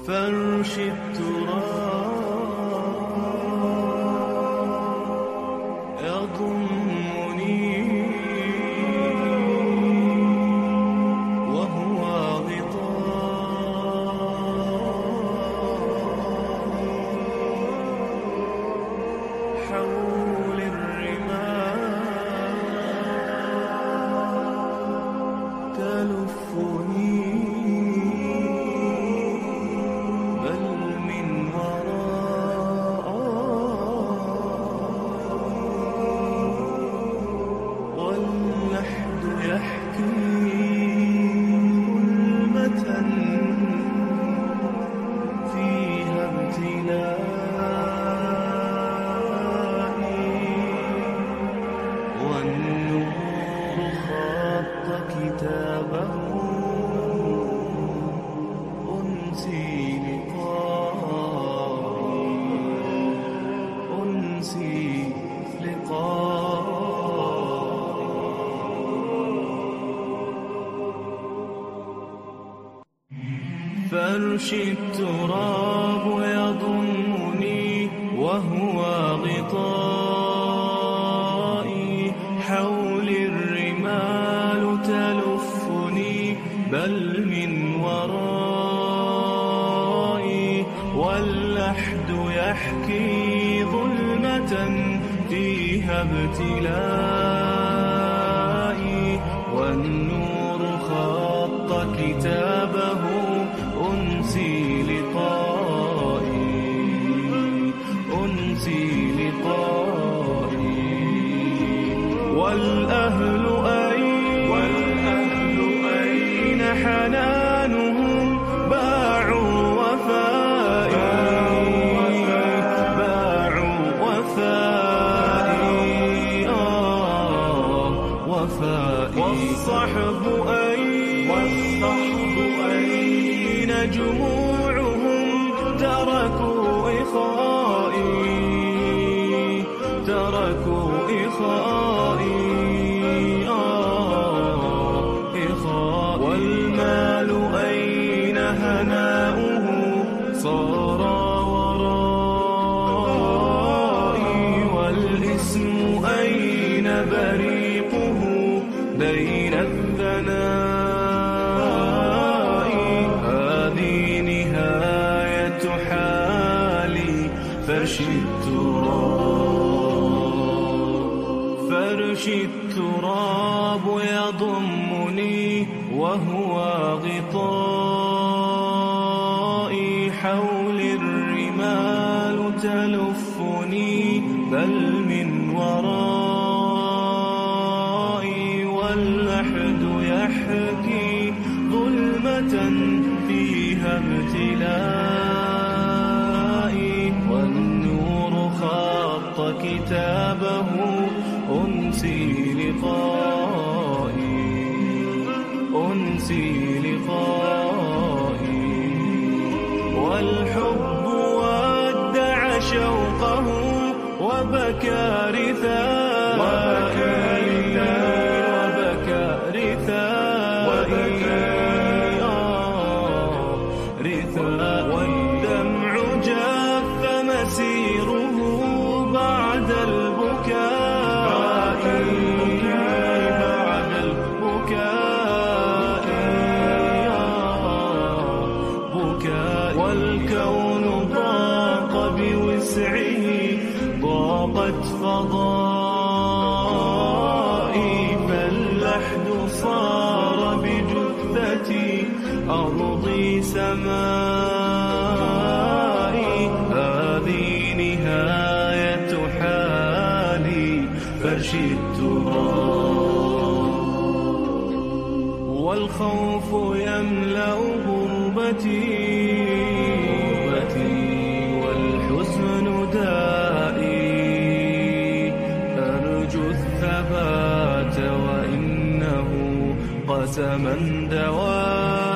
فرش التراب يضمني وهو غطاء حول الرمال تلفني كتابه أنسي لقائي فرش التراب يضمني وهو غطائي حول الرمال تلفني بل من ورائي واللحد يحكي ظلمة فيها ابتلائي والنور خط كتابه أنسي لقائي والأهل أين حنانهم باعوا وفائي والصحب أين جموعهم تركوا إخائي والمال أين هناؤه صار ورائي والاسم أين بريقه بين الثناء هذه نهاية حالي فرش التراب يضمني وهو غطائي حول الرمال تلفني بل من ورائي واللحد يحكي ظلمة فيها ابتلائي والنور خط كتابه أنسي لقائي والحب ودع شوقه وبكى رثائي والدمع جاف مسيره بعد البكاء والكون ضاق بوسعه ضاقت فضائي فاللحد صار بجثتي أرضي سمائي هذه نهاية حالي فرش التراب والخوف يملأ غربتي والحزن دائي أرجو الثبات وإنه قسما دوائي